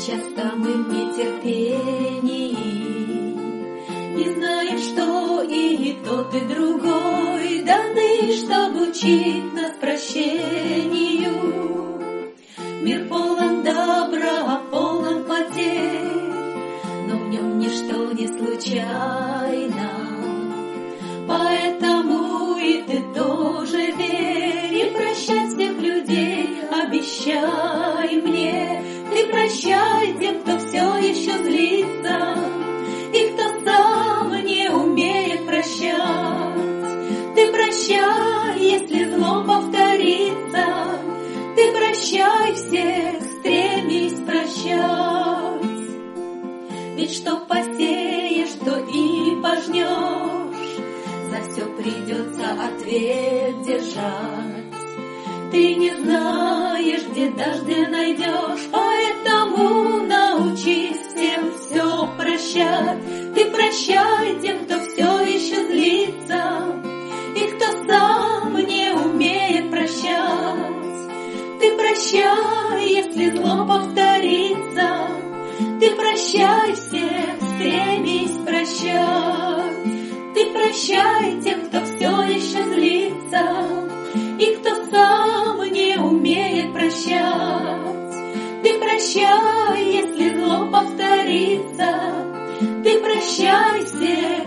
Часто мы в нетерпении, не знаем, что и тот, и другой даны, чтобы учить нас прощению. Мир полон добра, полон потерь, но в нем ничто не случайно. Поэтому и ты тоже верь, и прощай всех людей, обещай мне. Ты прощай тем, кто все еще злится, и кто сам не умеет прощать. Ты прощай, если зло повторится, ты прощай всех, стремись прощать. Ведь что посеешь, то и пожнешь, за все придется ответ держать. Ты не знаешь, где дождя найдешь, поэтому научись всем все прощать. Ты прощай тем, кто все еще злится, и кто сам не умеет прощать. Ты прощай, если зло повторится, ты прощай всех, стремись прощать. Ты прощай тем, кто все еще злится, и кто сам не умеет прощать. Ты прощай, если зло повторится, ты прощай всех,